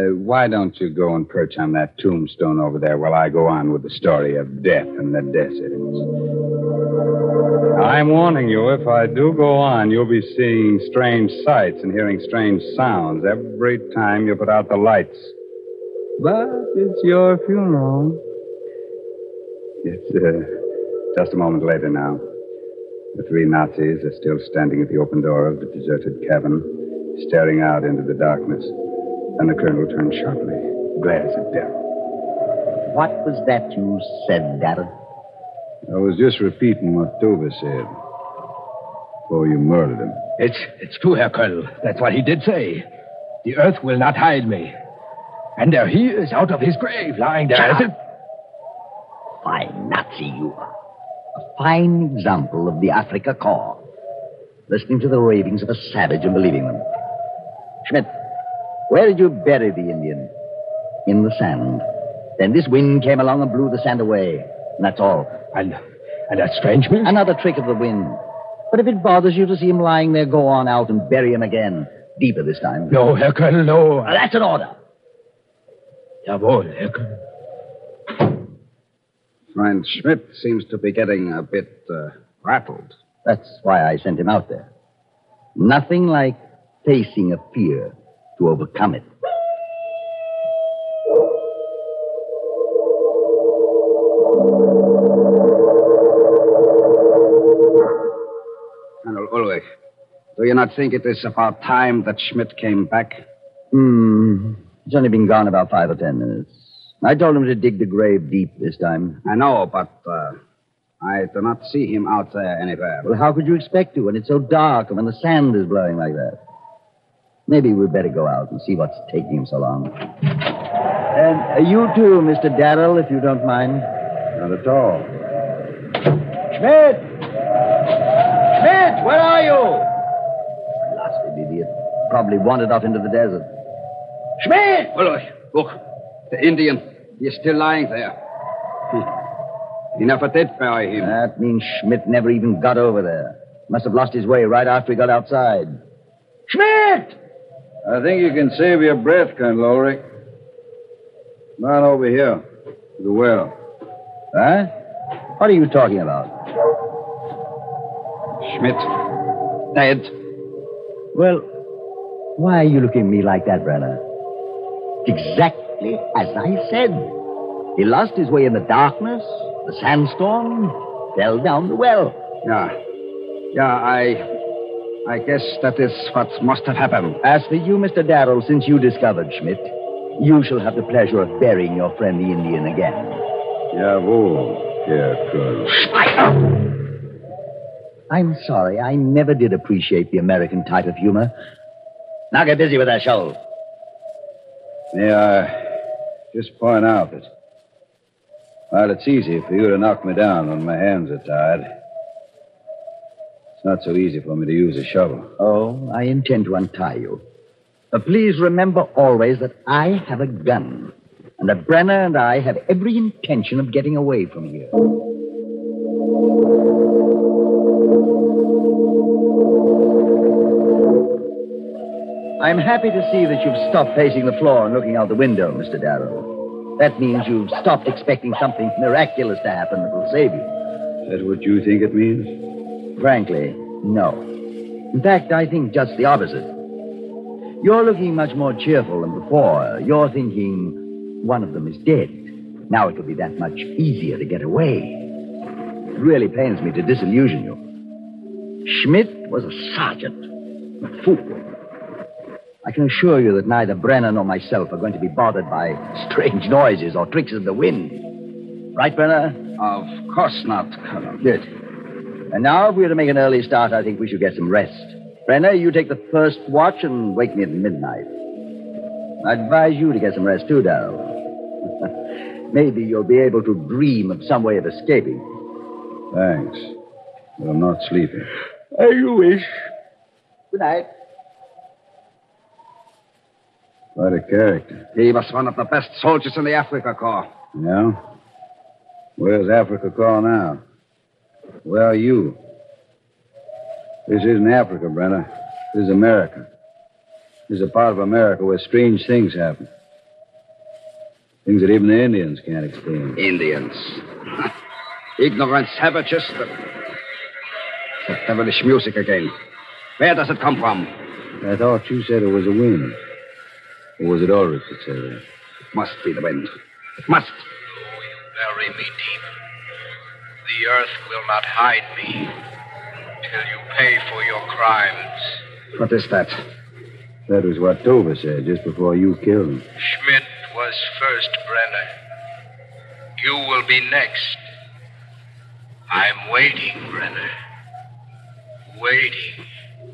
Why don't you go and perch on that tombstone over there while I go on with the story of death in the desert? I'm warning you, if I do go on, you'll be seeing strange sights and hearing strange sounds every time you put out the lights. But it's your funeral. It's just a moment later now. The three Nazis are still standing at the open door of the deserted cabin, staring out into the darkness. Then the colonel turned sharply, glares at Darrell. What was that you said, Darrell? I was just repeating what Dover said. Before you murdered him. It's true, Herr Colonel. That's what he did say. The earth will not hide me. And there he is, out of his grave, lying there as if... Fine Nazi you are. A fine example of the Afrika Korps. Listening to the ravings of a savage and believing them. Schmidt, where did you bury the Indian? In the sand. Then this wind came along and blew the sand away. And that's all. And that strange me? Another trick of the wind. But if it bothers you to see him lying there, go on out and bury him again. Deeper this time. No, Herr Colonel, no. Well, that's an order. Jawohl, Herr Colonel. Friend Schmidt seems to be getting a bit rattled. That's why I sent him out there. Nothing like facing a fear to overcome it. Colonel Ulrich, do you not think it is about time that Schmidt came back? He's only been gone about 5 or 10 minutes. I told him to dig the grave deep this time. I know, but I do not see him out there anywhere. Well, how could you expect to when it's so dark and when the sand is blowing like that? Maybe we'd better go out and see what's taking him so long. And you too, Mr. Darrell, if you don't mind. Not at all. Schmidt! Schmidt, where are you? Blasted idiot. Probably wandered off into the desert. Schmidt! Ulrich, look. The Indian. He is still lying there. He never did bury him. That means Schmidt never even got over there. Must have lost his way right after he got outside. Schmidt! I think you can save your breath, Colonel Ulrich. Come on over here. To the well. Huh? What are you talking about? Schmidt. Dead. Well, why are you looking at me like that, Brenner? Exactly as I said. He lost his way in the darkness, the sandstorm, fell down the well. I guess that is what must have happened. As for you, Mr. Darrell, since you discovered Schmidt, you shall have the pleasure of burying your friend the Indian again. Jawohl, Herr Colonel. I'm sorry. I never did appreciate the American type of humor. Now get busy with that shovel. May I just point out that, while it's easy for you to knock me down when my hands are tied, it's not so easy for me to use a shovel. Oh, I intend to untie you. But please remember always that I have a gun, and that Brenner and I have every intention of getting away from here. I'm happy to see that you've stopped pacing the floor and looking out the window, Mr. Darrow. That means you've stopped expecting something miraculous to happen that will save you. Is that what you think it means? Frankly, no. In fact, I think just the opposite. You're looking much more cheerful than before. You're thinking one of them is dead. Now it will be that much easier to get away. It really pains me to disillusion you. Schmidt was a sergeant, a fool. I can assure you that neither Brenner nor myself are going to be bothered by strange noises or tricks of the wind. Right, Brenner? Of course not, Colonel. Good. And now, if we are to make an early start, I think we should get some rest. Brenner, you take the first watch and wake me at midnight. I advise you to get some rest, too, Darrell. Maybe you'll be able to dream of some way of escaping. Thanks. But I'm not sleeping. As you wish. Good night. Quite a character. He was one of the best soldiers in the Afrika Korps. Yeah? Where's Afrika Korps now? Where are you? This isn't Africa, Brenner. This is America. This is a part of America where strange things happen. Things that even the Indians can't explain. Indians. Ignorant savages. That devilish music again. Where does it come from? I thought you said it was the wind. Or was it Ulrich that said that? It must be the wind. It must. Though you bury me deep, the earth will not hide me till you pay for your crimes. What is that? That was what Tova said just before you killed him. Schmidt was first, Brenner. You will be next. I'm waiting, Brenner. Waiting.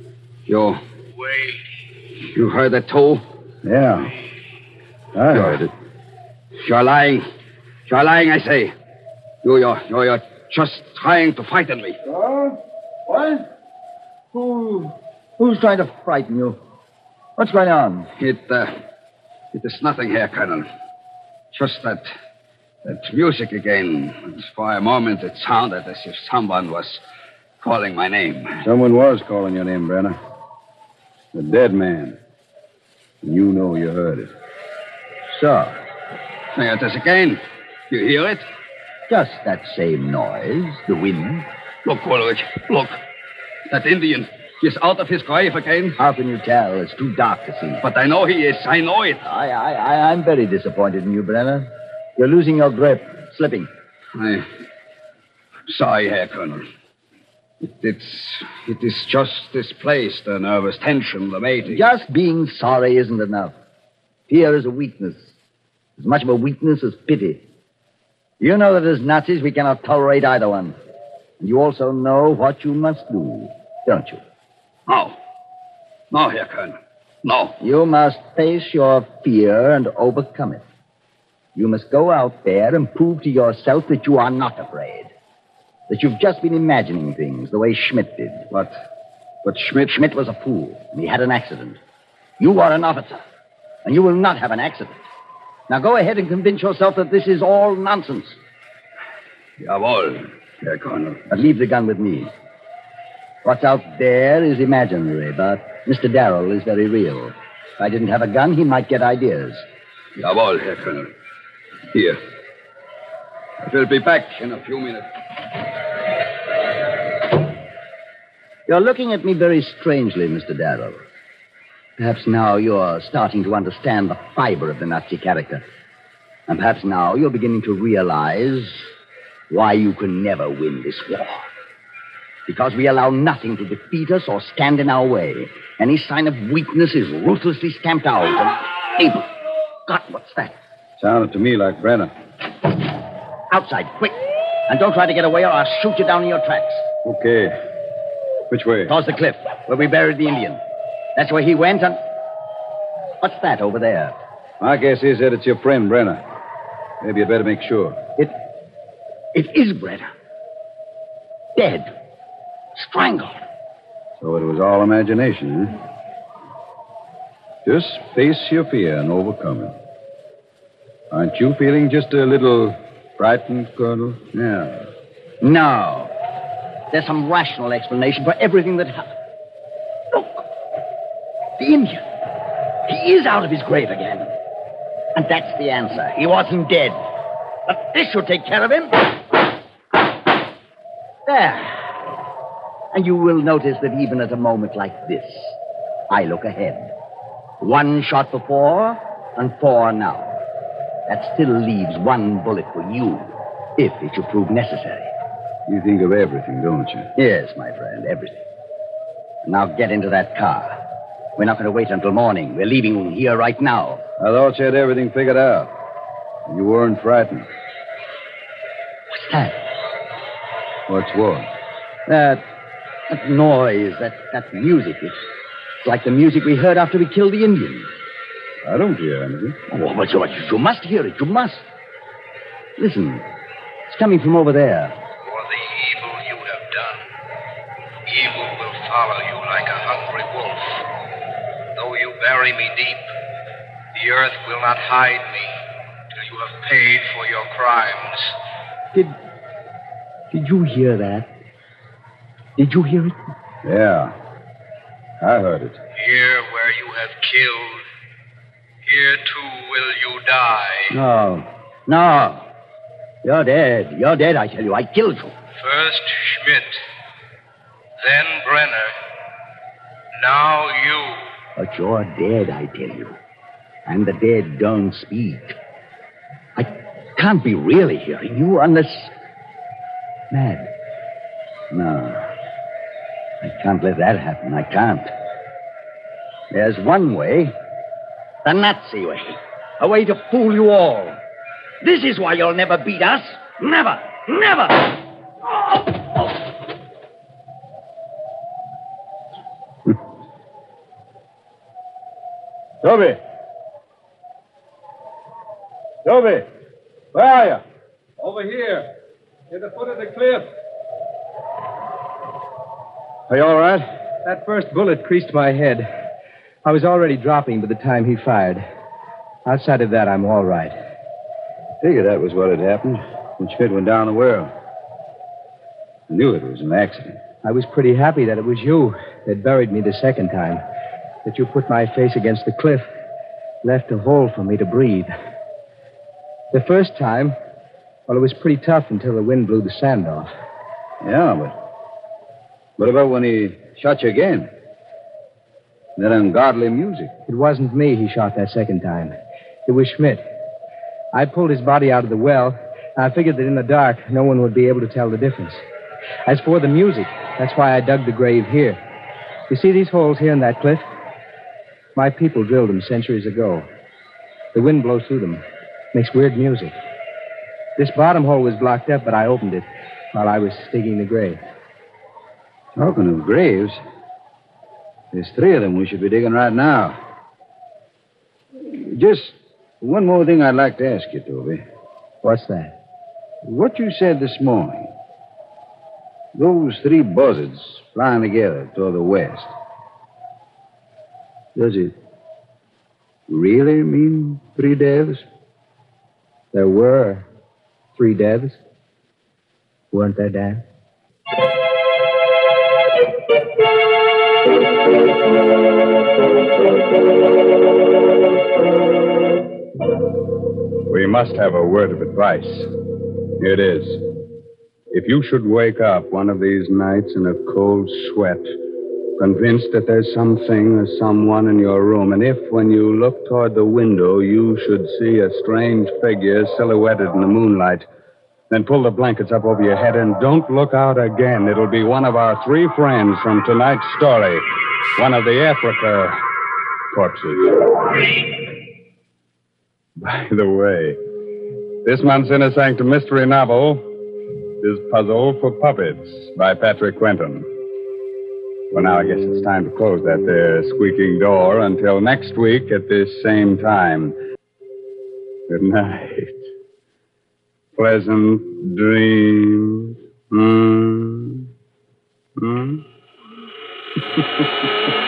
Waiting. You heard it too? Yeah. I heard it. You're lying. You're lying, I say. You're just trying to frighten me. What? Who's trying to frighten you? What's going on? It is nothing here, Colonel. Just that music again. For a moment, it sounded as if someone was calling my name. Someone was calling your name, Brenner. A dead man. And you know you heard it. So, There it is again. You hear it? just that same noise, the wind. Look, Ulrich. Look. That Indian. He's out of his grave again. How can you tell? It's too dark to see. But I know he is. I know it. I'm very disappointed in you, Brenner. You're losing your grip, slipping. I'm sorry, Herr Colonel. It is just this place, the nervous tension, the mating. Just being sorry isn't enough. Fear is a weakness. As much of a weakness as pity. You know that as Nazis we cannot tolerate either one. And you also know what you must do, don't you? No. No, Herr Colonel. No. You must face your fear and overcome it. You must go out there and prove to yourself that you are not afraid. That you've just been imagining things the way Schmidt did. But Schmidt was a fool. And he had an accident. You are an officer. And you will not have an accident. Now go ahead and convince yourself that this is all nonsense. Jawohl, Herr Colonel. But leave the gun with me. What's out there is imaginary, but Mr. Darrell is very real. If I didn't have a gun, he might get ideas. Jawohl, Herr Colonel. Here. I will be back in a few minutes. You're looking at me very strangely, Mr. Darrell. Perhaps now you're starting to understand the fiber of the Nazi character. And perhaps now you're beginning to realize why you can never win this war. Because we allow nothing to defeat us or stand in our way. Any sign of weakness is ruthlessly stamped out. And... Abel! God, what's that? Sounded to me like Brenner. Outside, quick. And don't try to get away or I'll shoot you down in your tracks. Okay. Which way? Towards the cliff, where we buried the Indian. That's where he went and... What's that over there? My guess is that it's your friend, Brenner. Maybe you better make sure. It is Brenner. Dead. Strangled. So it was all imagination, huh? Just face your fear and overcome it. Aren't you feeling just a little frightened, Colonel? No. No. There's some rational explanation for everything that happened. Look. The Indian. He is out of his grave again. And that's the answer. He wasn't dead. But this should take care of him. There. And you will notice that even at a moment like this, I look ahead. 1 shot before and 4 now. That still leaves 1 bullet for you, if it should prove necessary. You think of everything, don't you? Yes, my friend, everything. Now get into that car. We're not going to wait until morning. We're leaving here right now. I thought you had everything figured out. You weren't frightened. What's that? What's what? That noise, that music. It's like the music we heard after we killed the Indian. I don't hear anything. Oh, but you must hear it. You must. Listen. It's coming from over there. For the evil you have done, evil will follow you like a hungry wolf. Though you bury me deep, the earth will not hide me till you have paid for your crimes. Did you hear that? Did you hear it? Yeah. I heard it. Here where you have killed, here too will you die. No. No. You're dead. You're dead, I tell you. I killed you. First Schmidt, then Brenner, now you. But you're dead, I tell you. And the dead don't speak. I can't be really hearing you unless... Mad. No. I can't let that happen. I can't. There's one way. The Nazi way. A way to fool you all. This is why you'll never beat us. Never. Never. Toby! Toby! Where are you? Over here, near the foot of the cliff. Are you all right? That first bullet creased my head. I was already dropping by the time he fired. Outside of that, I'm all right. I figured that was what had happened when Schmidt went down the well. I knew it was an accident. I was pretty happy that it was you that buried me the second time. That you put my face against the cliff, left a hole for me to breathe. The first time, well, it was pretty tough until the wind blew the sand off. Yeah, but what about when he shot you again? That ungodly music. It wasn't me he shot that second time. It was Schmidt. I pulled his body out of the well. I figured that in the dark, no one would be able to tell the difference. As for the music, that's why I dug the grave here. You see these holes here in that cliff? My people drilled them centuries ago. The wind blows through them. Makes weird music. This bottom hole was blocked up, but I opened it while I was digging the grave. Talking of graves, there's 3 of them we should be digging right now. Just one more thing I'd like to ask you, Toby. What's that? What you said this morning. Those 3 buzzards flying together toward the west. Does it really mean 3 devs? There were 3 devs. Weren't there, Dan? We must have a word of advice. Here it is. If you should wake up one of these nights in a cold sweat, convinced that there's something or someone in your room, and if, when you look toward the window, you should see a strange figure silhouetted in the moonlight, then pull the blankets up over your head and don't look out again. It'll be one of our 3 friends from tonight's story, one of the Africa corpses. By the way, this month's Inner Sanctum mystery novel is Puzzle for Puppets by Patrick Quentin. Well, now I guess it's time to close that there squeaking door until next week at this same time. Good night. Pleasant dreams. Hmm?